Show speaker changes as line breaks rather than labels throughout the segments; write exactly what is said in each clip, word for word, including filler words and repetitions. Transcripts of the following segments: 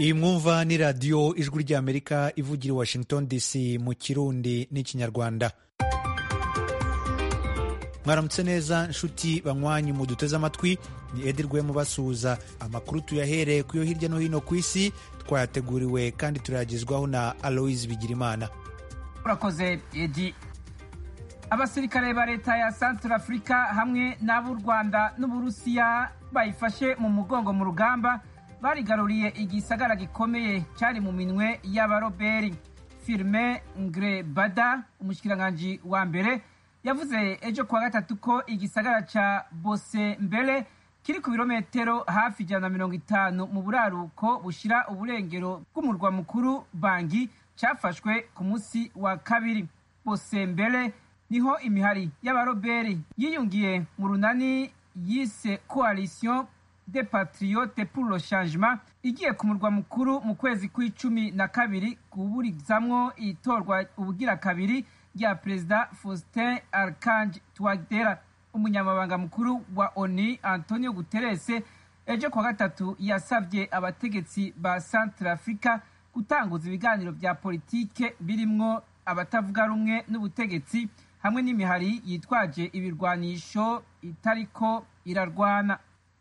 iyi mwumva ni radiyo ijwi ry'amerika ivugira i Washington D C mu kirundi n'ikinyarwanda. Mwaramutse neza nshuti banywanyi muduteze amatwi, ni Edi Rwema basuhuza. Amakuru tuyahereye ku yo hirya no hino ku isi twayateguriwe kandi turayagezwaho na Aloise Bigirimana.
Urakoze Edi. Abasirikare ba leta ya Central Africa hamwe n'ab'u Rwanda n'Uburusiya bayifashe mu mugongo mu rugamba barigaruriye igisagara gikomeye cyari mu minwe y'abaroberi. Firmin Ngrebada, umushikiranganji wa mbere, yavuze ejo kuwa gatatu ko igisagara ca Bosembele kiri ku birometero hafi ijana na mirongo itanu mu buraruko bushira uburengero bw'umurwa mukuru Bangi cafashwe ku munsi wa kabiri. Bosembele niho imihari y'abaroberi yiyungiye mu runani yise Coalition des Patriotes pour le Changement igiye ku murwa mukuru mu kwezi kw'icumi na kabiri kuburizamwo itorwa ubugira kabiri rya Perezida Faustin Archange Touadera. Umunyamabanga mukuru wa ONU Antonio Guterres ejo kwa gatatu yasavye abategetsi ba Central Africa gutanguza ibiganiro vya politike birimwo abatavuga rumwe n'ubutegetsi hamwe n'imihari yitwaje ibirwanisho itariko irarwana.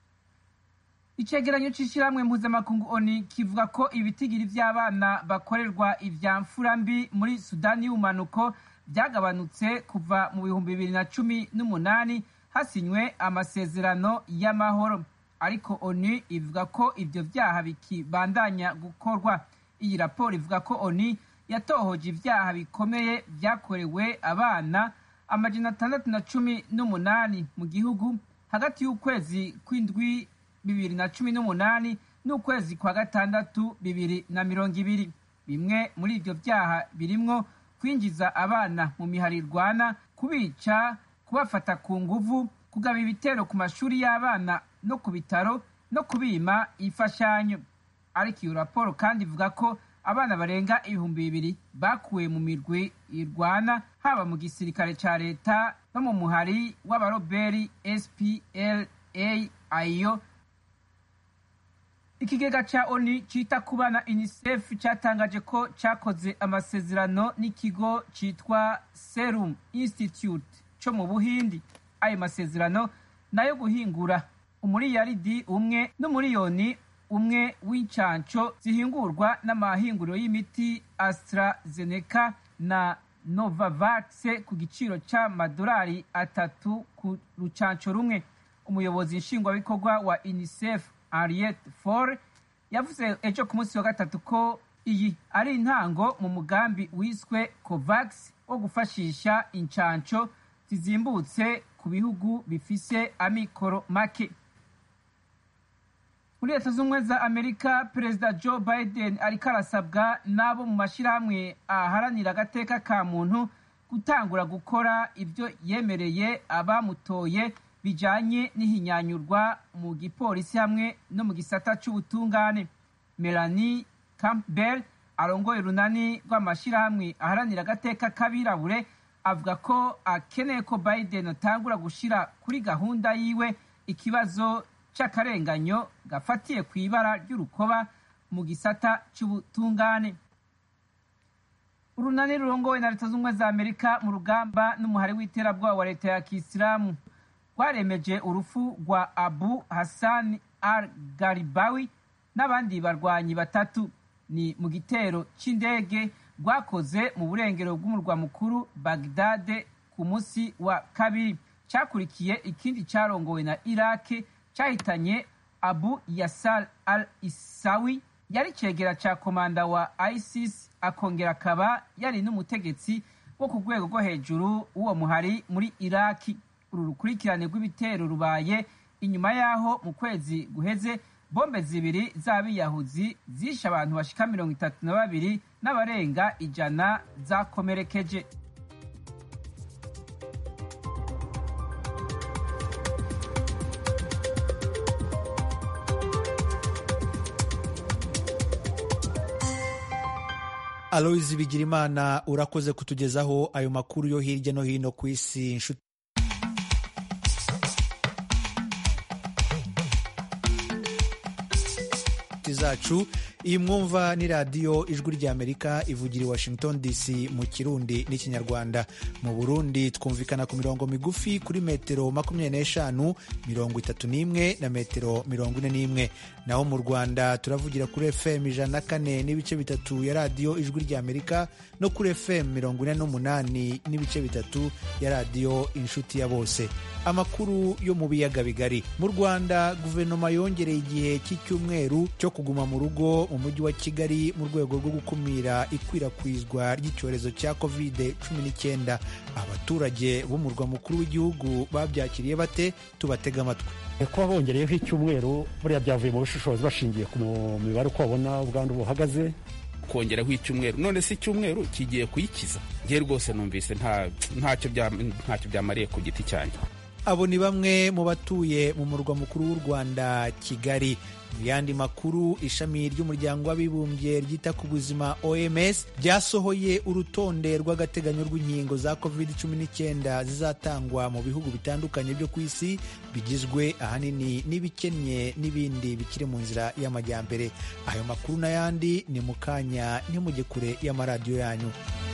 Icegeranyo c'ishirahamwe mpuzamakungu ONU kivuga ko ibitigiri vy'abana bakorerwa ivyamfura mbi muri Sudani y'ubumanuko byagabanutse kuva mu bihumbi bibiri na cumi n'umunani hasinywe amasezerano y'amahoro, ariko ONU ivuga ko ivyo vyaha bikibandanya gukorwa. Iyi raporo ivuga ko ONU yatohoje ivyaha bikomeye vyakorewe abana amajana atandatu na cumi n'umunani mu gihugu hagati y'ukwezi kw'indwi bibiri na cumi n'umunani n'ukwezi kwa gatandatu bibiri na mirongo ibiri. Bimwe muri ivyo vyaha birimwo kwinjiza abana mu mihari irwana, kubica, kubafata ku nguvu, kugaba ibitero ku mashuri y'abana no ku bitaro, no kubima imfashanyo. Ariko iyo raporo kandi ivuga ko abana barenga ibihumbi bibiri bakuwe mu mirwi irwana, haba mu gisirikare ca leta no mu muhari w'abaroberi S P L A I O. Ikigega ca ONU cita ku bana UNICEF catangaje ko cakoze amasezerano n'ikigo citwa Serum Institute co mu Buhindi. Ayo masezerano nayo guhingura umuriyaridi umwe n'umuriyoni umwe w'incanco zihingurwa n'amahinguriro y'imiti AstraZeneca na Novavax ku giciro c'amadolari atatu ku rucanco rumwe. Umuyobozi nshingwabikorwa wa UNICEF Henriette Fore yavuze ejo ku munsi wa gatatu ko iyi ari intango mu mugambi wiswe COVAX wo gufashisha incanco zizimbutse ku bihugu bifise amikoro make. Muri Leta Zunze Ubumwe za Amerika, Perezida Joe Biden ariko arasabwa n'abo mu mashirahamwe aharanira agateka ka muntu gutangura gukora ivyo yemereye abamutoye bijanye n'ihinyanyurwa mu gipolisi hamwe no mu gisata c'ubutungane. Melanie Campbell arongoye urunani rw'amashirahamwe aharanira agateka k'abirabure avuga ko akeneye ko Biden atangura gushira kuri gahunda yiwe ikibazo c'akarenganyo gafatiye kw'ibara ry'urukoba mu gisata c'ubutungane. Urunani rurongowe na Leta Zunze Ubumwe za Amerika mu rugamba n'umuhari w'iterabwoba wa leta ya Kisilamu rwaremeje urufu rwa Abu Hassan al-Gharibawi n'abandi barwanyi batatu. Ni mu gitero c'indege rwakoze mu burengero bw'umurwa mukuru Baghdad ku munsi wa kabiri. Cakurikiye ikindi carongowe na Iraq cahitanye Abu Yasar al-Isawi, yari cegera ca komanda wa ISIS, akongera akaba yari n'umutegetsi wo ku rwego rwo hejuru w'uwo muhari muri Iraq. Uru rukurikirane rw'ibitero rubaye inyuma yaho mu kwezi guheze bombe zibiri z'abiyahuzi zishe abantu bashika mirongo itatu na babiri n'abarenga ijana zakomerekeje.
Aloise Bigirimana, urakoze kutugezaho ayo makuru yo hirya no hino ku isi. Nshuti zacu. Iyi mwumva ni radiyo ijwi ry'Amerika ivugira i Washington D C mu Kirundi n'Ikinyarwanda. Mu Burundi twumvikana ku mirongo migufi kuri metero makumyabiri n'eshanu, mirongo itatu n'imwe na metero mirongo ine n'imwe. Naho mu Rwanda turavugira kuri F M ijana na kane n'ibice bitatu ya radiyo ijwi ry'Amerika no kuri F M mirongo ine n'umunani n'ibice bitatu ya radiyo Inshuti ya Bose. Amakuru yo mu biyaga bigari. Mu Rwanda guverinoma yongereye igihe cy'icyumweru cyo kuguma mu rugo mu mujyi wa Kigali mu rwego rwo gukumira ikwirakwizwa ry'icyorezo cya covid cumi n'icyenda. Abaturage b'umurwa mukuru w'igihugu babyakiriye bate? Tubatega amatwi.
Kuba bongereyeho icyumweru buriya byavuye mu bushishozi bashingiye ku mibare uko babona ubwandu buhagaze.
Kongeraho icyumweru none si icyumweru kigiye kuyikiza? Ngiye rwose numvise nta ntacyo ntacyo byamariye ku giti cyanjye.
Abo ni bamwe mu batuye mu murwa mukuru w'u Rwanda Kigali. Mu yandi makuru, ishami ry'umuryango w'abibumbye ryita ku buzima O M S ryasohoye urutonde rw'agateganyo rw'inkingo za covid cumi n'icyenda zizatangwa mu bihugu bitandukanye byo ku isi, bigizwe ahanini n'ibikennye n'ibindi bikiri mu nzira y'amajyambere. Ayo makuru n'ayandi ni mu kanya, ntimujye kure y'amaradiyo yanyu.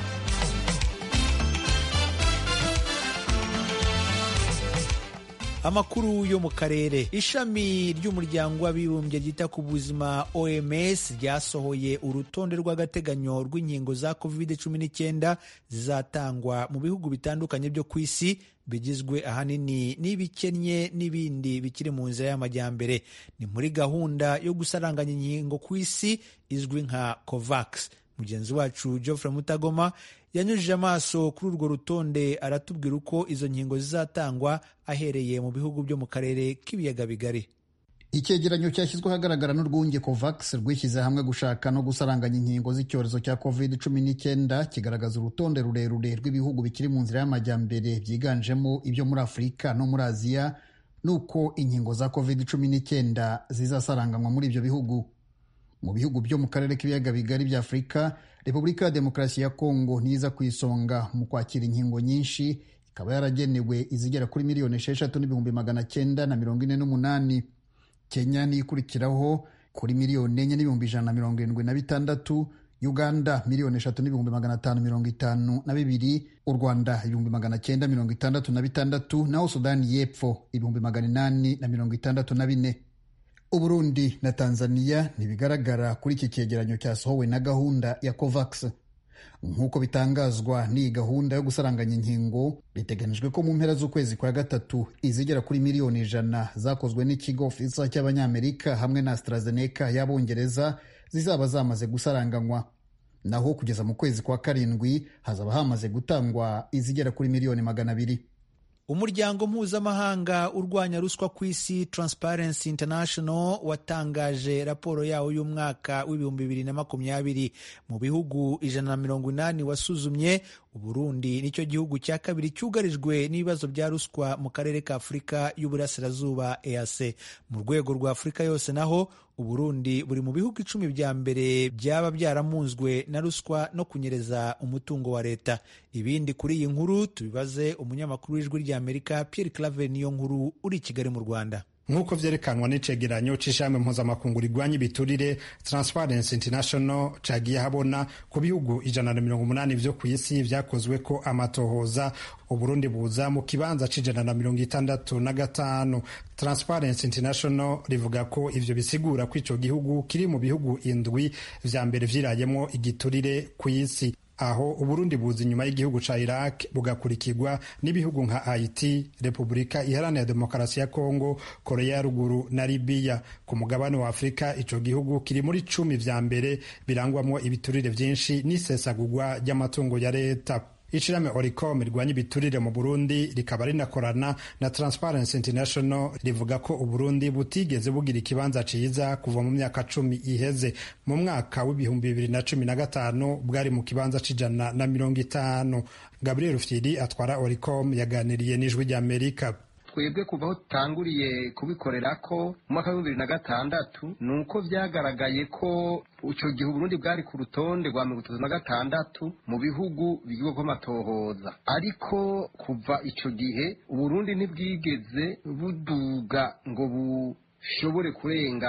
Amakuru yo mu karere. Ishami ry'umuryango w'abibumbye ryita ku buzima O M S ryasohoye urutonde rw'agateganyo rw'inkingo za covid cumi n'icyenda zizatangwa mu bihugu bitandukanye byo ku isi, bigizwe ahanini n'ibikennye n'ibindi bikiri mu nzira y'amajyambere. Ni muri gahunda yo gusaranganya inkingo ku isi izwi nka COVAX. Mugenzi wacu Geoffrey Mutagoma yanyujije amaso kuri urwo rutonde, aratubwira uko izo nkingo zizatangwa ahereye mu bihugu byo mu karere k'ibiyaga bigari.
Icyegeranyo cyashyizwe ahagaragara n'urwunge COVAX rwishyize hamwe gushaka no gusaranganya inkingo z'icyorezo cya covid cumi n'icyenda kigaragaza urutonde rurerure rw'ibihugu bikiri mu nzira y'amajyambere byiganjemo ibyo muri Afurika no muri Aziya, nuko inkingo za covid cumi n'icyenda zizasaranganywa muri ibyo bihugu. Mu bihugu byo mu karere k'ibiyaga bigari bya Afurika, Repubulika ya Demokarasi ya Kongo niza ku isonga mu kwakira inkingo nyinshi, ikaba yaragenewe izigera kuri miliyoni esheshatu n'ibihumbi magana cyenda na mirongo ine n'umunani. Kenya ni ikurikiraho kuri miliyoni enye n'ibihumbi ijana na mirongo irindwi na bitandatu, Uganda miliyoni eshatu n'ibihumbi magana atanu mirongo itanu na bibiri, u Rwanda ibihumbi magana cyenda mirongo itandatu na bitandatu, naho Sudani y'Epfo ibihumbi magana inani na mirongo itandatu na bine. Uburundi na Tanzania ntibigaragara kuri iki cyegeranyo cyasohowe na gahunda ya COVAX. Nk'uko bitangazwa n'iyi gahunda yo gusaranganya inkingo, biteganijwe ko mu mpera z'ukwezi kwa gatatu izigera kuri miliyoni ijana zakozwe n'ikigo Pfizer cy'Abanyamerika hamwe na AstraZeneca y'Abongereza zizaba zamaze gusaranganywa. Naho kugeza mu kwezi kwa karindwi hazaba hamaze gutangwa izigera kuri miliyoni magana abiri.
Umuryango mpuzamahanga urwanya ruswa ku isi Transparency International watangaje raporo yawo y'umwaka w'ibihumbi bibiri na makumyabiri. Mu bihugu ijana na mirongo inani wasuzumye, Uburundi nicyo gihugu cya kabiri cyugarijwe n'ibibazo bya ruswa mu karere ka Afurika y'Uburasirazuba E A C. Mu rwego rwa Afurika yose naho Uburundi buri mu bihugu icumi bya mbere byaba byaramunzwe na ruswa no kunyereza umutungo wa leta. Ibindi kuri iyi nkuru tubibaze umunyamakuru w'ijwi ry'Amerika Pierre Claver niyo nkuru uri i Kigali mu Rwanda.
Nk'uko vyerekanwa n'icegeranyo c'ishami mpuzamakungu rigwanya ibiturire Transparency International cagiye habona ku bihugu ijana na mirongo umunani vyo kw'isi vyakozweko amatohoza, Uburundi buza mu kibanza c'ijana na mirongo itandatu na gatanu. Transparency International rivuga ko ivyo bisigura ko ico gihugu kiri mu bihugu indwi vya mbere vyirayemwo igiturire kw'isi. Aho Uburundi buza inyuma y'igihugu ca Iraq, bugakurikirwa n'ibihugu nka Haiti, Repubulika Iharanira Demokarasi ya Kongo, Korea ya Ruguru na Libya. Ku mugabane wa Afrika ico gihugu kiri muri cumi vya mbere birangwamwo ibiturire vyinshi n'isesagurwa ry'amatungo ya leta. Ishirahamwe Oricom rigwanya ibiturire mu Burundi rikaba rinakorana na Transparency International rivuga ko Uburundi butigeze bugira ikibanza ciza kuva mu myaka cumi iheze. Mu mwaka w'ibihumbi bibiri na cumi na gatanu bwari mu kibanza c'ijana na mirongo itanu. Gabriel Rufyiri atwara Oricom yaganiriye n'ijwi ry'Amerika.
Twebwe kuva aho tutanguriye kubikorera ko mu mwaka w'ibihumbi bibiri na gatandatu nuko vyagaragaye ko ico gihe Burundi bwari ku rutonde rwa mirongo itatu na gatandatu mu bihugu bigirwako amatohoza, ariko kuva ico gihe Uburundi ntibwigeze buduga ngo bushobore kurenga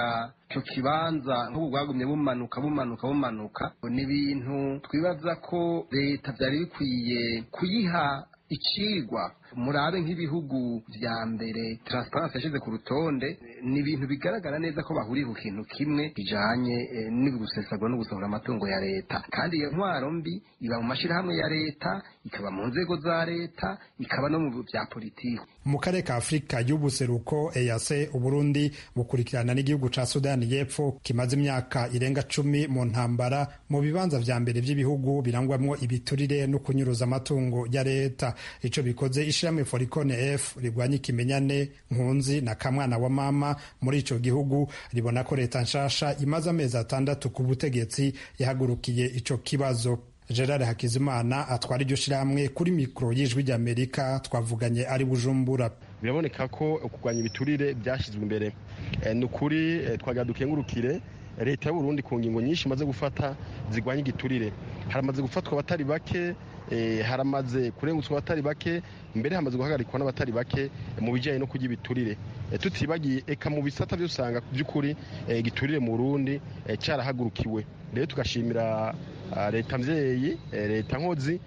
icyo kibanza nk'ubu bwagumye bumanuka bumanuka bumanuka ni ibintu twibaza ko leta byari bikwiye kuyiha icigwa. Murabe nk'ibihugu vya mbere Transparency yashize ku rutonde, ni ibintu bigaragara neza ko bahuriye ku kintu kimwe kijanye eh, n'ibigusesagura no gusohora amatungo ya leta, kandi iyo ntwaro mbi iba mu mashirahamwe ya leta, ikaba mu nzego za leta, ikaba no mu vya politiki.
Mu karere ka Afurika y'ubuseruko E A C, Uburundi bukurikirana n'igihugu ca Sudani y'Epfo kimaze imyaka irenga cumi mu ntambara mu bibanza vya mbere vy'ibihugu birangwamwo ibiturire no kunyuruza amatungo ya leta. Ico bikoze ishirahamwe Foricone F rigwanya ikimenyane, nkunzi na kamwana wa mama muri ico gihugu ribona ko leta nshasha imaze amezi atandatu ku butegetsi yahagurukiye ico kibazo. Gerard Hakizimana atwara iryo shirahamwe kuri mikro y'Ijwi ry'Amerika twavuganye ari Bujumbura.
Biraboneka ko kurwanya ibiturire byashyizwe imbere. E, nukuri e, twagira dukengurukire leta y'u Burundi ku ngingo nyinshi imaze gufata zigwanya igiturire. Haramaze gufatwa abatari bake, e, haramaze kurengutswa abatari bake, mbere hamaze guhagarikwa n'abatari bake e, mu bijanye no kurya ibiturire. E, tutibagiye eka mu bisata byo usanga by'ukuri e, igiturire mu Burundi e, cyarahagurukiwe. Rero tugashimira leta mvyeyi, leta nkozi,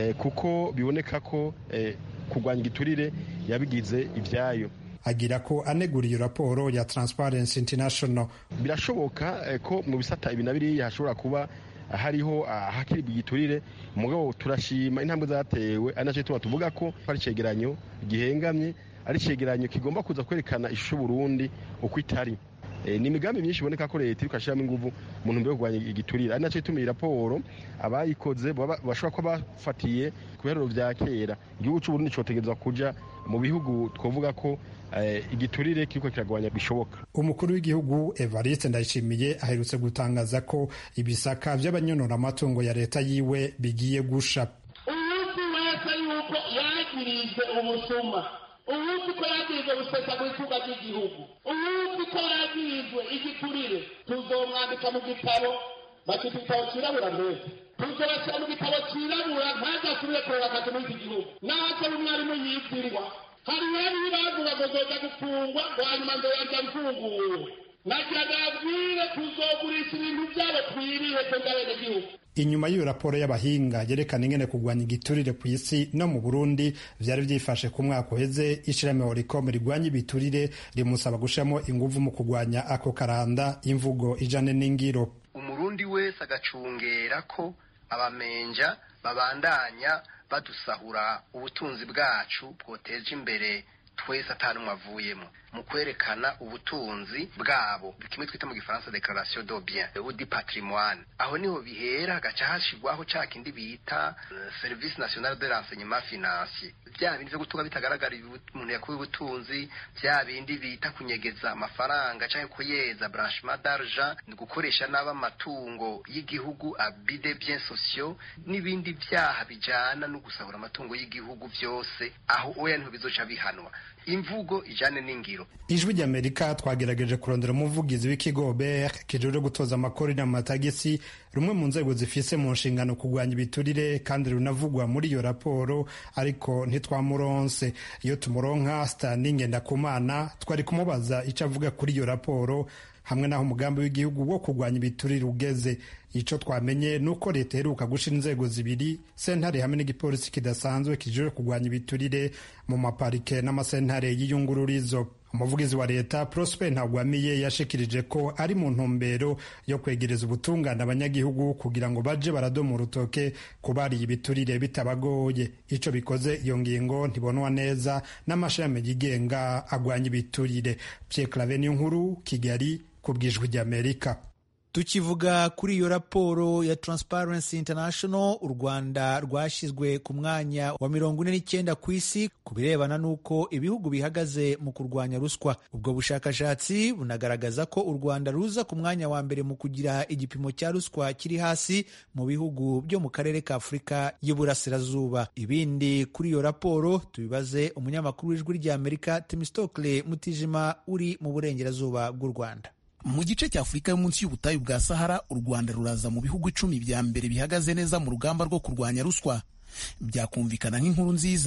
kuko biboneka ko kurwanya igiturire yabigize ivyayo.
Agira ko aneguriye raporo ya Transparency International.
Birashoboka ko mu bisata ibi na biriya hashobora kuba hariho hakiri igiturire, mugabo turashima intambwe zatewe, ari naco tuma tuvuga ko ari cegeranyo gihengamye, ari cegeranyo kigomba kuza kwerekana ishusho Burundi uko itari. E, ni imigambi myinshi iboneka ko leta ikashiramo inguvu mu ntumbero yo kurwanya igiturire, ari naco ituma iyi raporo abayikoze bashobora ko bafatiye ku biharuro vya kera. Igihugu c'u Burundi cotegerezwa kuja mu bihugu twovuga ko e, igiturire kiriko kiragwanya bishoboka.
Umukuru w'igihugu Evariste Ndayishimiye aherutse gutangaza ko ibisaka vy'abanyonora amatungo ya leta yiwe bigiye gusha.
Umuntu wese yuko yagirizwe ubusuma, umuntu ko yagirizwe gusesagura itunga ry'igihugu, umuntu ko yagirizwe igiturire, tuzomwandika mu gitabo, bakita igitabo cirabura mbese, tuzobashyira mu gitabo cirabura ntagasubire kureba akazi muri iki gihugu. Naho umwarimu yibwirwa, hari bari bavuga ngo zoza gufungwa ngo hanyuma ngo yaja mfunguwe. Nagira nabwire tuzogurisha ibintu vyabo twiriye twebwe abenegihugu.
Inyuma y'iyo raporo y'abahinga yerekana ingene kurwanya igiturire ku isi no mu Burundi vyari vyifashe ku mwaka uheze, ishirahamwe Oricom rigwanya ibiturire rimusaba gushiramo inguvu mu kurwanya ako karanda, imvugo ijane n'ingiro.
Umurundi wese agacungera ko abamenja babandanya badusahura ubutunzi bwacu bwoteje imbere twese atanumwe avuyemo mu kwerekana ubutunzi bwabo, kimwe twita mu gifaransa declaration de bien ou du patrimoine. Aho niho bihera hagaca hashirwaho ca kindi bita uh, service national de renseignement financier, vya bindi vyo gutunga bitagaragara umuntu yakuye ubutunzi, vya bindi bita kunyegeza amafaranga canke kuyeza blanchiment d'argent, ni gukoresha n'aba amatungo y'igihugu, abus de biens sociaux, n'ibindi vyaha bijana no gusahura amatungo y'igihugu vyose. Aho oya niho bizoca bihanwa, imvugo ijane n'ingiro.
Ijwi ry'Amerika twagerageje kurondera umuvugizi w'ikigo B R kijejwe gutoza amakori n'amatagisi, rumwe mu nzego zifise mu nshingano kurwanya ibiturire kandi runavugwa muri iyo raporo, ariko ntitwamuronse. Iyo tumuronka Stanley Ngendakumana twari kumubaza ico avuga kuri iyo raporo hamwe naho umugambi w'igihugu wo kurwanya ibiturire ugeze. Ico twamenye nuko leta iheruka gushira inzego zibiri, sentare hamwe n'igipolisi kidasanzwe kijejwe kurwanya ibiturire mu maparike n'amasentare y'iyungururizo. Umuvugizi wa leta Prosper Ntagwamiye yashikirije ko ari mu ntumbero yo kwegereza ubutungane abanyagihugu kugira ngo baje baradoma urutoke kubariye ibiturire bitabagoye. Ico bikoze iyo ngingo ntibonwa neza n'amashami yigenga agwanya ibiturire. Pierre Claver Niyonkuru, Kigali, kubw'Ijwi ry'Amerika.
Tukivuga kuri iyo raporo ya Transparency International, u Rwanda rwashizwe ku mwanya wa mirongo ine n'icyenda ku isi ku birebana n'uko ibihugu bihagaze mu kurwanya ruswa. Ubwo bushakashatsi bunagaragaza ko u Rwanda ruza ku mwanya wa mbere mu kugira igipimo cya ruswa kiri hasi mu bihugu byo mu karere ka Afurika y'Iburasirazuba. Ibindi kuri iyo raporo tubibaze umunyamakuru w'Ijwi ry'Amerika Temistokle Mutijima uri mu burengerazuba bw'u Rwanda.
Mu gice cya Afurika yo munsi y'ubutayu bwa Sahara, u Rwanda ruraza mu bihugu icumi bya mbere bihagaze neza mu rugamba rwo kurwanya ruswa. Byakumvikana nk'inkuru nziza,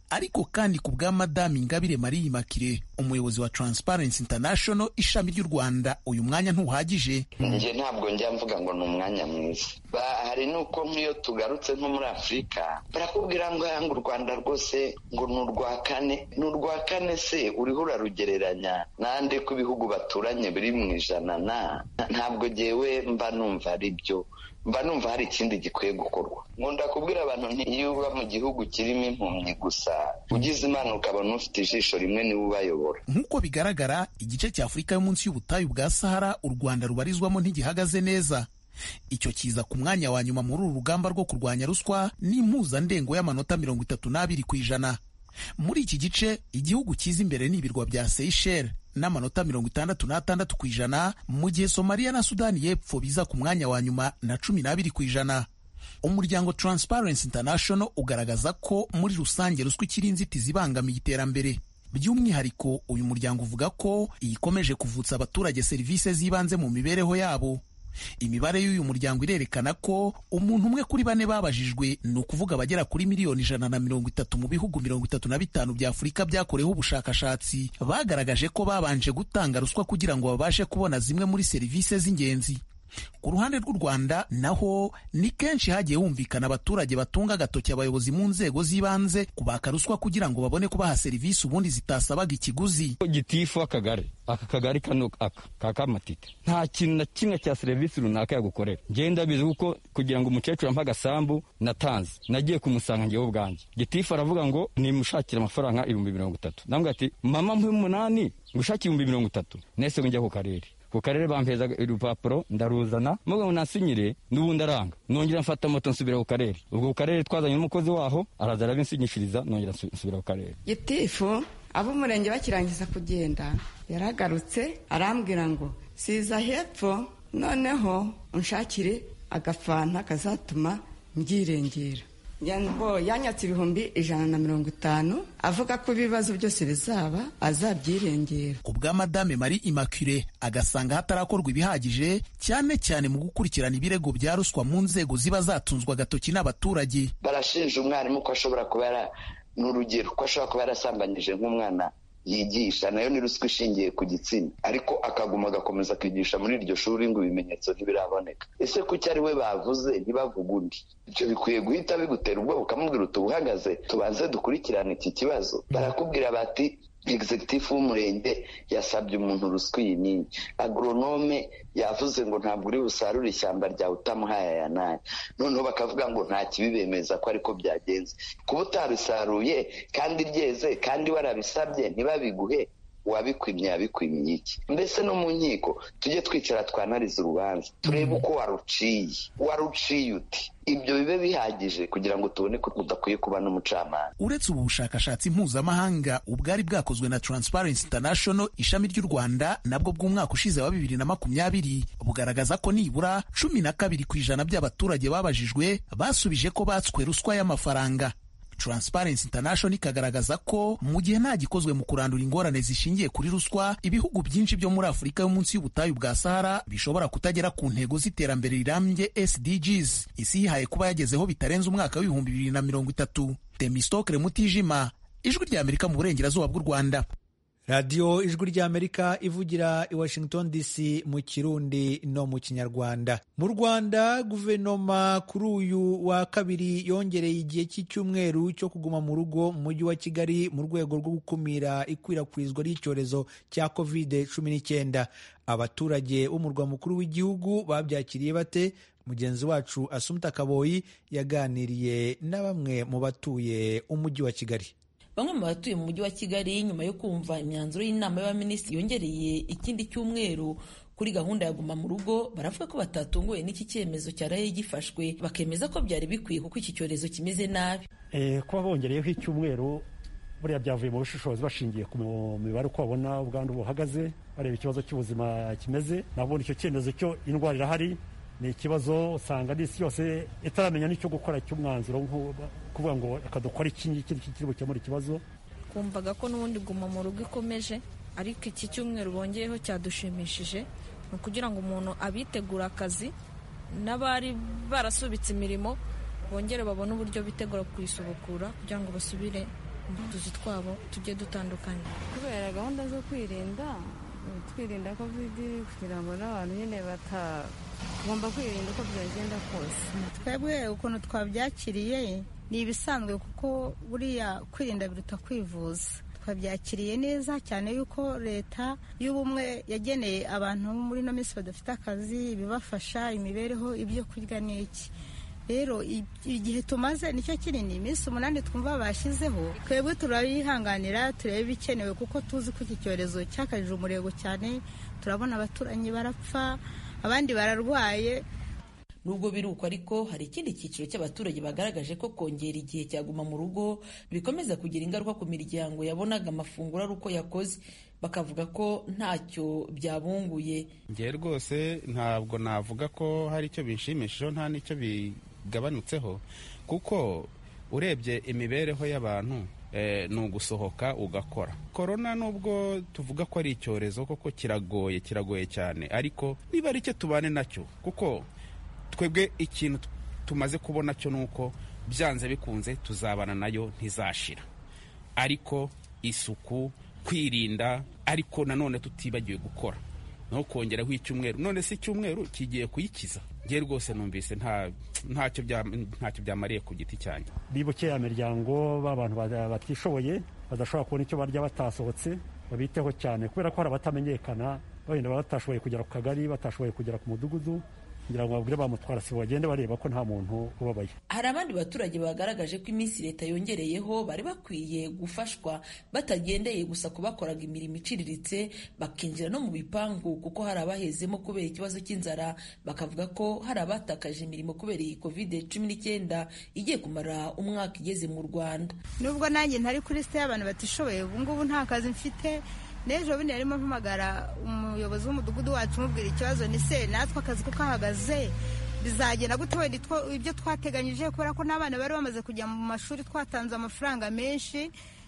ariko kandi ku bwa Madame Ingabire Marie Immaculée, umuyobozi wa Transparency International ishami ry'u Rwanda, uyu mwanya ntuhagije.
Nje ntabwo njya mvuga ngo ni umwanya mwiza. Hari nuko nk'iyo tugarutse nko muri Afurika barakubwira ngo yanga u Rwanda rwose ngo ni urwa kane. Ni urwa kane se uriho urarugereranya nande ku bihugu baturanye biri mu ijana na ntabwo jewe mba numva ari byo. Mba numva hari ikindi gikwiye gukorwa. Nkunda kubwira abantu nti iyo uba mu gihugu kirimo impumyi gusa ugize imana ukabona ufite ijisho rimwe niwe ubayobora.
Nk'uko bigaragara, igice cya Afurika yo munsi y'ubutayu bwa Sahara u Rwanda rubarizwamo ntigihagaze neza. Icyo kiza ku mwanya wa nyuma muri uru rugamba rwo kurwanya ruswa n'impuzandengo y'amanota mirongo itatu n'abiri ku ijana. Muri iki gice igihugu kiza imbere n'ibirwa bya Seychelles n'amanota mirongo itandatu n'atandatu ku ijana, mu gihe Somalia na Sudani y'Epfo biza ku mwanya wa nyuma na cumi n'abiri ku ijana. Umuryango Transparency International ugaragaza ko muri rusange ruswa ikiri inzitizi ibangamiye iterambere. By'umwihariko uyu muryango uvuga ko ikomeje kuvutsa abaturage serivisi z'ibanze mu mibereho yabo. Imibare y'uyu muryango irerekana ko umuntu umwe kuri bane babajijwe, ni ukuvuga abagera kuri miliyoni ijana na mirongo itatu mu bihugu mirongo itatu na bitanu bya Afurika byakoreweho ubushakashatsi, bagaragaje ko babanje gutanga ruswa kugira ngo babashe kubona zimwe muri serivisi z'ingenzi. Ku ruhande rw'u Rwanda naho ni kenshi hagiye humvikana abaturage batunga agatoki abayobozi mu nzego z'ibanze kubaka ruswa kugira ngo babone kubaha serivisi ubundi zitasabaga ikiguzi.
Gitifu akagari aka kagari kano aka kakamatite nta kintu na kimwe cya serivisi runaka yagukorera. Ngenda bizi kuko kugira ngo umukecuru ampa agasambu natanze nagiye kumusanga ngewe ubwanjye. Gitifu aravuga ngo nimushakira amafaranga ibihumbi mirongo itatu. Ndamubwira ati mama mpe umunani ngushakira ibihumbi mirongo itatu. Nese njya ku karere ku karere bampeza urupapuro ndaruzana mugo nasinyire n'ubundi aranga nongera mfata moto nsubira ku karere. Ubwo ku karere twazanye n'umukozi waho araza arabinsinyishiriza nongera nsubira ku karere.
Gitifu abo murenge bakirangiza kugenda yaragarutse arambwira ngo siza hepfo noneho unshakire agafanta kazatuma mbyirengera. Yanbo yanyatse ibihumbi ijana na mirongo itanu avuga ko ibibazo byose bizaba azabyirengera.
Ku bwa Madame Marie Immaculée agasanga hatarakorwa ibihagije cyane cyane mu gukurikirana ibirego bya ruswa mu nzego ziba zatunzwe agatoki n'abaturage.
Barashinja umwarimu ko ashobora kuba n'urugero ko ashobora kuba yarasambanyije nk'umwana yigisha, nayo ni ruswa ishingiye ku gitsina, ariko akaguma agakomeza kwigisha muri iryo shuri ngo ibimenyetso ntibiraboneka. Ese kuki ari we bavuze ntibavuga undi? Ibyo bikwiye guhita bigutera ubwoba ukamubwira uti uhagaze tubanze dukurikirane iki kibazo. Barakubwira bati executive w'umurenge yasabye umuntu ruswa iyi nini, agronome yavuze ngo ntabwo uri busarure ishyamba ryawe utamuhaye aya n'aya, noneho bakavuga ngo nta kibibemeza ko ariko byagenze. Kuba utabisaruye kandi ryeze kandi warabisabye ntibabiguhe, wabikwimye yabikwimye iki? Mbese no mu nkiko tujye twicara twanariza urubanza turebe uko waruciye waruciye uti, ibyo bibe bihagije kugira ngo tubone ko udakwiye kuba n'umucamanza.
Uretse ubu bushakashatsi mpuzamahanga ubwari bwakozwe na Transparency International ishami ry'u Rwanda nabwo bw'umwaka ushize wa bibiri na makumyabiri bugaragaza ko nibura cumi na kabiri ku ijana by'abaturage babajijwe basubije ko batswe ruswa y'amafaranga. Transparency International ikagaragaza ko mu gihe nta gikozwe mu kurandura ingorane zishingiye kuri ruswa, ibihugu byinshi byo muri Afurika yo munsi y'ubutayu bwa Sahara bishobora kutagera ku ntego z'iterambere rirambye S D Gs isi yihaye kuba yagezeho bitarenze umwaka w'ibihumbi bibiri na mirongo itatu. Temistokle Mutijima, Ijwi ry'Amerika mu burengerazuba bw'u Rwanda.
radiyo ijwi ry'Amerika ivugira i Washington D C mu Kirundi no mu Kinyarwanda. Mu Rwanda guverinoma kuri uyu wa kabiri yongereye igihe cy'icyumweru cyo kuguma mu rugo mu mujyi wa Kigali mu rwego rwo gukumira ikwirakwizwa ry'icyorezo cya covid cumi n'icyenda. Abaturage b'umurwa mukuru w'igihugu babyakiriye bate? Mugenzi wacu Asumta Kaboyi yaganiriye na bamwe mu batuye umujyi wa Kigali.
Bamwe mu batuye mu mujyi wa Kigali nyuma yo kumva imyanzuro y'inama y'abaminisitiri yongereye ikindi cyumweru kuri gahunda ya guma mu rugo, baravuga ko batatunguwe n'iki cyemezo cyaraye gifashwe, bakemeza ko byari bikwiye kuko iki cyorezo kimeze nabi.
Eh, kuba bongereyeho icyumweru buriya byavuye mu bushishozi bashingiye ku mibare uko babona ubwandu buhagaze, bareba ikibazo cy'ubuzima kimeze. Nabwo icyo cyemezo cyo indwara irahari, ni ikibazo usanga n'isi yose itaramenya n'icyo gukora cy'umwanzuro kuvuga ngo akadukora iki ngiki kiri bukemura ikibazo.
Kumvaga ko n'ubundi guma mu rugo ikomeje, ariko iki cyumweru bongeyeho cyadushimishije, ni ukugira ngo umuntu abitegura akazi n'abari barasubitse imirimo bongere babone uburyo bitegura kuyisubukura kugira ngo basubire utuzi twabo tujye dutandukanye.
Kubera gahunda zo kwirinda twirinda covid kugira ngo n'abantu nyine batagomba kwirinda uko byagenda kose.
Twebwe ukuntu twabyakiriye ni ibisanzwe kuko buriya kwirinda biruta kwivuza. Twabyakiriye neza cyane yuko leta y'ubumwe yageneye abantu muri no minsi badafite akazi ibibafasha imibereho ibyo kurya n'iki. Rero igihe tumaze nicyo kinini iminsi umunani twumva bashyizeho, twebwe turayihanganira turebe ibikenewe kuko tuzi ko iki cyorezo cyakajije umurego cyane. Turabona abaturanyi barapfa, abandi bararwaye.
Nubwo biruko ariko hari ikindi cyiciro cy'abaturage bagaragaje ko kongera igihe cyaguma mu rugo bikomeza kugira ingaruka ku miryango yabonaga amafunguro ari uko yakoze, bakavuga ko ntacyo byabunguye.
Ngiye rwose ntabwo navuga ko hari icyo binshimishijeho, nta n'icyo bigabanutseho, kuko urebye imibereho y'abantu eh, ni ugusohoka ugakora. Korona nubwo tuvuga ko ari icyorezo koko kiragoye kiragoye cyane, ariko niba ari cyo tubane nacyo, kuko twebwe ikintu tumaze kubona cyo nuko byanze bikunze tuzabana nayo ntizashira. Ariko isuku, kwirinda, ariko nanone tutibagiwe gukora no kongeraho icyumweru. None si icyumweru kigiye kuyikiza? Ngiye rwose numvise nta ntacyo bya ntacyo byamariye ku giti cyanjye.
Bibuke ya miryango b'abantu batishoboye badashobora kubona icyo barya batasohotse, babiteho cyane kubera ko hari abatamenyekana, wenda batashoboye kugera ku kagari, batashoboye kugera ku mudugudu, kugira ngo babwire bamutwara si bagende bareba ko nta muntu ubabaye.
Hari abandi baturage bagaragaje ko iminsi leta yongereyeho bari bakwiye gufashwa batagendeye gusa ku bakoraga imirimo iciriritse, bakinjira no mu bipangu kuko hari abahezemo kubera ikibazo cy'inzara, bakavuga ko hari abatakaje imirimo kubera iyi covid cumi n'icyenda igiye kumara umwaka igeze mu Rwanda.
Nubwo nanjye ntari kuri liste y'abantu batishoboye, ubu ngubu nta kazi mfite. Nejo bine yarimo mpamagara umuyobozi w'umudugudu wacu mubwira ikibazo, ni se natwe akazi ko kahagaze bizagenda gute wenda ibyo twateganyije, kubera ko n'abana bari bamaze kujya mu mashuri, twatanze amafaranga menshi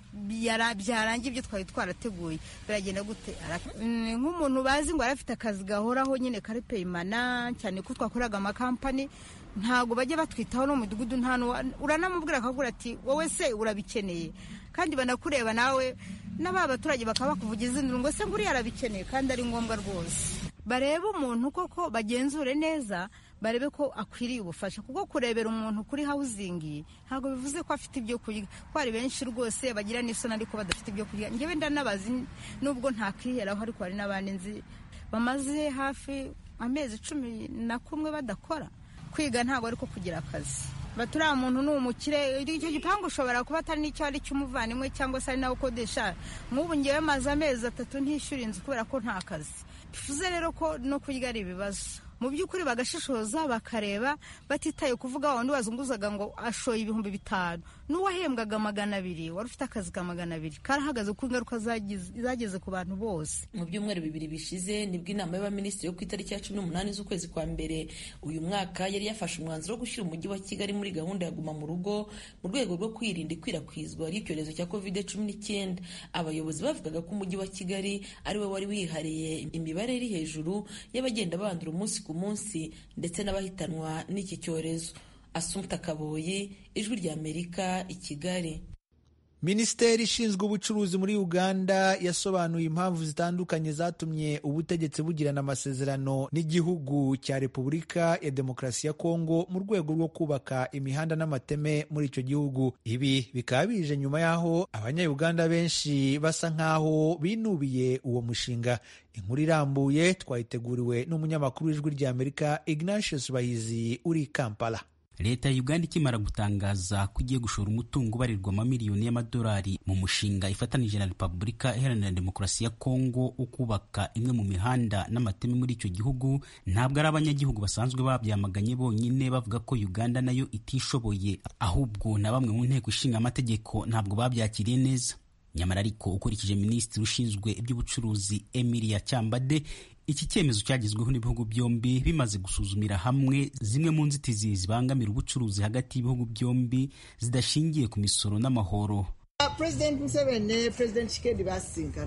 byarangiye ibyo twari twarateguye, biragenda gute? Nk'umuntu bazi ngo arafite akazi gahoraho nyine kari payimana cyane ko twakoraga amakampani, ntago bajya batwitaho no mu mudugudu, nta uranamubwira akagura ati wowe se urabikeneye, kandi banakureba nawe n'aba baturage bakaba bakuvugiza induru ngo se nguri yarabikeneye, kandi ari ngombwa rwose. Barebe umuntu koko bagenzure neza, barebe ko akwiriye ubufasha, kuko kurebera umuntu kuri housing ntabwo bivuze ko afite ibyo kurya, ko hari benshi rwose bagira n'isoni ariko badafite ibyo kurya. Ngewe ndanabazi nubwo ntakiheraho, ariko hari n'abandi nzi bamaze hafi amezi cumi na kumwe badakora. Kwiga ntabwo ariko kugira akazi. Baturiya muntu ni umukire, icyo gipangu ushobora kuba atari n'icyo ari cy'umuvandimwe cyangwa se ari nawe ukodesha. Nk'ubu ngewe maze amezi atatu ntishyura inzu kubera ko nta kazi. Bivuze rero ko no kurya ari ibibazo. Mu by'ukuri bagashishoza bakareba batitaye kuvuga wundi wazunguzaga ngo ashoye ibihumbi bitanu n'uwahembwaga magana abiri wari ufite akazi ka magana abiri karahagaze ku ingaruka zageze ku bantu bose.
Mu byumweru bibiri bishize nibwo inama y'abaminisitiri yo ku itariki ya cumi n'umunani z'ukwezi kwa mbere uyu mwaka yari yafashe umwanzuro wo gushyira umujyi wa Kigali muri gahunda ya guma mu rugo mu rwego rwo kwirinda ikwirakwizwa ry'icyorezo cya covid cumi n'icyenda. Abayobozi bavugaga ko umujyi wa Kigali ari we wari wihariye imibare iri hejuru y'abagenda bandura umunsi ku munsi ndetse n'abahitanwa n'iki cyorezo. Assumpta Kaboyi, Ijwi ry'Amerika, i Kigali.
Minisiteri ishinzwe ubucuruzi muri Uganda yasobanuye impamvu zitandukanye zatumye ubutegetsi bugirana amasezerano n'igihugu cya Repubulika ya Demokarasi ya Kongo mu rwego rwo kubaka imihanda n'amateme muri icyo gihugu. Ibi bikaba bije nyuma y'aho abanya-Uganda benshi basa nk'aho binubiye uwo mushinga. Inkuru irambuye twayiteguriwe n'umunyamakuru w'Ijwi ry'Amerika Ignatius Bahizi uri Kampala.
Leta ya Uganda ikimara gutangaza ko igiye gushora umutungo ubarirwa amamiliyoni y'amadolari mu mushinga ifatanije na Repubulika Iharanira Demokarasi ya Kongo ukubaka imwe mu mihanda n'amateme muri icyo gihugu, ntabwo ari abanyagihugu basanzwe babyamaganye bonyine bavuga ko Uganda nayo itishoboye, ahubwo na bamwe mu nteko ishinga amategeko ntabwo babyakiriye neza. Nyamara ariko ukurikije Minisitiri ushinzwe iby'ubucuruzi Emilia Kyambadde, iki cyemezo cyagezweho n'ibihugu byombi bimaze gusuzumira hamwe zimwe mu nzitizi zibangamira ubucuruzi hagati y'ibihugu byombi zidashingiye ku misoro n'amahoro.
President Museveni ne President Tshisekedi basinkana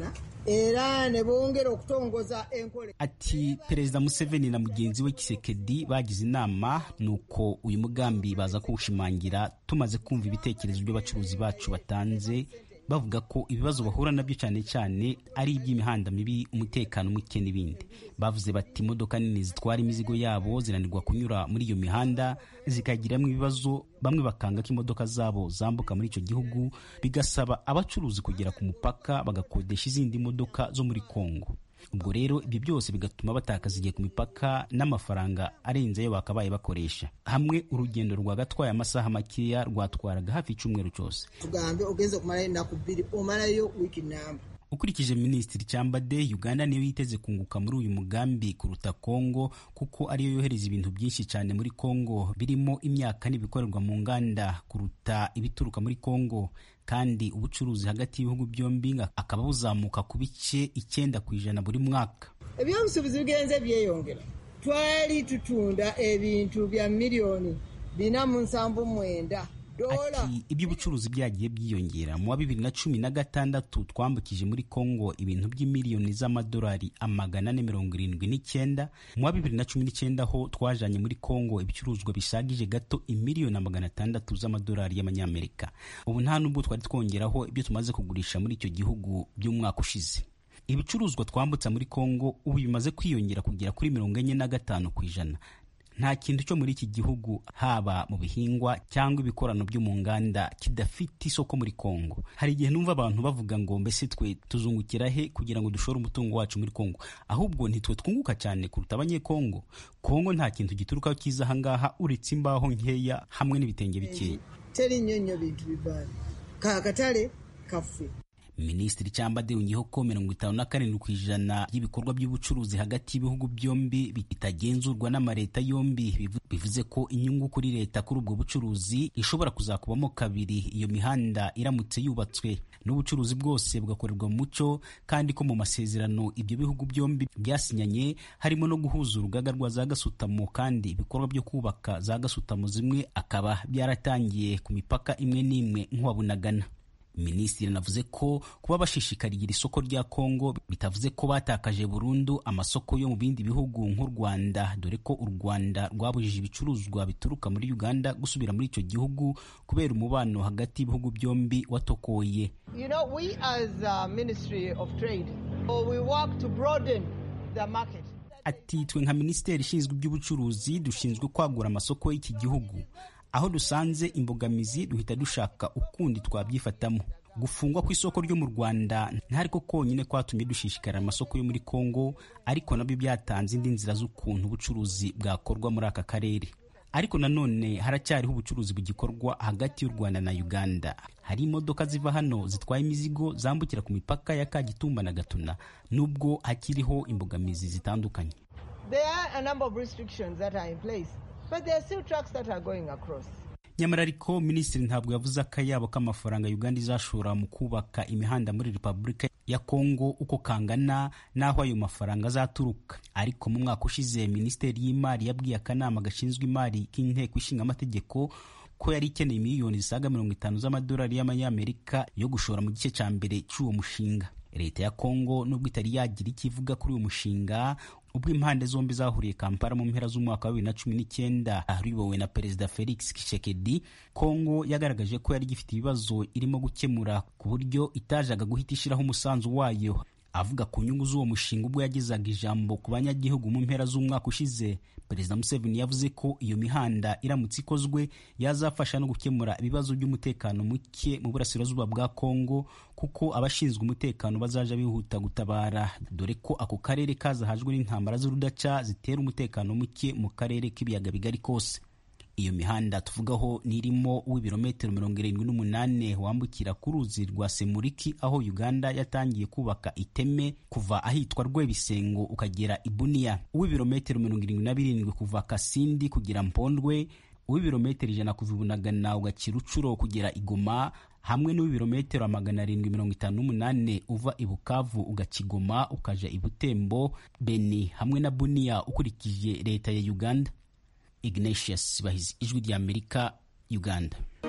era ne bongera okutongoza enkole.
Ati Perezida Museveni na mugenzi we Kisekedi bagize inama nuko uyu mugambi baza kuwushimangira tumaze kumva ibitekerezo by'abacuruzi bacu batanze bavuga ko ibibazo bahura nabyo cyane cyane ari iby'imihanda mibi, umutekano muke n'ibindi. Bavuze bati imodoka nini zitwara imizigo yabo zinanirwa kunyura muri iyo mihanda zikagiramo ibibazo, bamwe bakanga ko imodoka zabo zambuka muri icyo gihugu, bigasaba abacuruzi kugera ku mupaka bagakodesha izindi modoka zo muri Kongo. Ubwo rero ibyo byose bigatuma batakaza igihe ku mipaka n'amafaranga arenze ayo bakabaye bakoresha. Hamwe urugendo rwagatwaye amasaha makeya rwatwaraga hafi icyumweru cyose.
Tugambe ugeze kumara ennaku bbiri omalayo wiki namba.
Ukurikije Minisitiri Kyambadde, Uganda niyo yiteze kunguka muri uyu mugambi kuruta Kongo kuko ariyo yohereza ibintu byinshi cyane muri Kongo birimo imyaka n'ibikorerwa mu nganda kuruta ibituruka muri Kongo, kandi ubucuruzi hagati y'ibihugu byombi akaba buzamuka ku bice icyenda ku ijana buri mwaka.
Ebyobusuubuzi bigenze byeyongera. Twali tutunda ebintu bya miliyoni bina mu nsambu mwenda.
Ati iby'ubucuruzi byagiye byiyongera. Mu wa bibiri na cumi na gatandatu twambukije muri Kongo ibintu by'imiliyoni z'amadolari amagana ane mirongo irindwi n'icyenda. Mu wa bibiri na cumi n'icyenda ho twajanye muri Kongo ibicuruzwa bishagije gato imiliyoni amagana atandatu z'amadolari y'amanyamerika. Ubu nta nubwo twari twongeraho ibyo tumaze kugurisha muri icyo gihugu by'umwaka ushize. Ibicuruzwa twambutsa muri Kongo ubu bimaze kwiyongera kugera kuri mirongo enye na gatanu ku ijana. Nta kintu cyo muri iki gihugu haba mu bihingwa cyangwa ibikorano byo mu nganda kidafite isoko muri Kongo. Hari igihe numva abantu bavuga ngo mbese twe tuzungukira he kugira ngo dushore umutungo wacu muri Kongo, ahubwo ntitwe twunguka cyane kuruta abanyekongo. Kongo nta kintu giturukaho kiza ahangaha uretse imbaho nkeya hamwe n'ibitenge bikeya.
Teri nyonyo bintu bibali kakatale kafe.
Minisitiri Kyambadde yongeyeho ko mirongo itanu na karindwi ku ijana y'ibikorwa by'ubucuruzi hagati y'ibihugu byombi bitagenzurwa n'amareta yombi, bivuze ko inyungu kuri leta kuri ubwo bucuruzi ishobora kuzakubamo kabiri iyo mihanda iramutse yubatswe, n'ubucuruzi bwose bugakorerwa mu mucyo, kandi ko mu masezerano ibyo bihugu byombi byasinyanye harimo no guhuza urugaga rwa za gasutamo, kandi ibikorwa byo kubaka za gasutamo zimwe akaba byaratangiye ku mipaka imwe n'imwe nk'uwabunagana. Minisitiri navuze ko kuba bashishikariye iri soko rya Kongo bitavuze ko batakaje burundu amasoko yo mu bindi bihugu nk'u Rwanda, dore ko u Rwanda rwabujije ibicuruzwa bituruka muri Uganda gusubira muri icyo gihugu kubera umubano hagati y'ibihugu byombi watokoye.
You know, we as a Ministry of Trade, we work to broaden the market.
Ati twe nka Minisiteri ishinzwe iby'ubucuruzi dushinzwe kwagura amasoko y'iki gihugu. Aho dusanze imbogamizi duhita dushaka ukundi twabyifatamo. Gufungwa ku isoko ryo mu Rwanda ntariko konyine kwatumye dushishikara amasoko yo muri Kongo, ariko nabyo byatanze indi nzira z'ukuntu ubucuruzi bwakorwa muri aka karere. Ariko nanone haracyariho ubucuruzi bugikorwa hagati y'u Rwanda na Uganda. Hari imodoka ziva hano zitwaye imizigo zambukira ku mipaka ya Kagitumba na Gatuna, nubwo hakiriho imbogamizi zitandukanye.
There are a number of restrictions that are in place. But there are still trucks that are going across.
Nyamara ariko Minisitiri ntabwo yavuze akayabo k'amafaranga Uganda izashora mu kubaka imihanda muri Repubulika ya Kongo uko kangana n'aho ayo mafaranga azaturuka. Ariko mu mwaka ushize Minisiteri y'Imari yabwiye akanama gashinzwe imari k'inteko ishinga amategeko ko yari ikeneye miliyoni zisaga mirongo itanu z'amadolari y'amanyamerika yo gushora mu gice cya mbere cy'uwo mushinga. Leta ya Kongo nubwo itari yagira ikivuga kuri uwo mushinga, ubwo impande zombi zahuriye Kampala mu mpera z'umwaka wa bibiri na cumi n'icyenda ayobowe na Perezida Felix Tshisekedi, Kongo yagaragaje ko yari gifite ibibazo irimo gukemura ku buryo itajaga guhita ishyiraho umusanzu wayo. Avuga ku nyungu z'uwo mushinga ubwo yagezaga ijambo ku banyagihugu mu mpera z'umwaka ushize, Perezida Museveni yavuze ko iyo mihanda iramutse ikozwe yazafasha no gukemura ibibazo by'umutekano muke mu burasirazuba bwa Kongo, kuko abashinzwe umutekano bazaja bihuta gutabara, dore ko ako karere kazahajwe n'intambara z'urudaca zitera umutekano muke mu karere k'ibiyaga bigari kose. Iyo mihanda tuvugaho nirimo w'ibirometero mirongo irindwi n'umunane wambukira ku ruzi rwa Semuriki, aho Uganda yatangiye kubaka iteme kuva ahitwa Rwebisengo ukagera Ibunia, uw'ibirometero mirongo irindwi na birindwi kuva Kasindi kugera Mpondwe, uw'ibirometero ijana kuva Bunagana ugakira Rucuro kugera Igoma, hamwe n'uw'ibirometero amagana arindwi mirongo itanu n'umunane uva i Bukavu ugakigoma ukaja i Butembo, Beni hamwe na Bunia ukurikije leta ya Uganda. Ignatius Bahizi, Ijwi ry'Amerika, Uganda.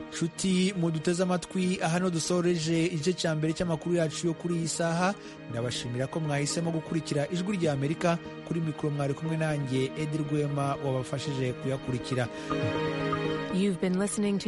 nshuti muduteze amatwi, aha no dusoreje igice cya mbere cy'amakuru yacu yo kuri iyi saha. Ndabashimira ko mwahisemo gukurikira Ijwi rya Amerika. Kuri mikoro mwari kumwe nanjye Edi Rwema wabafashije kuyakurikira.
You've been listening to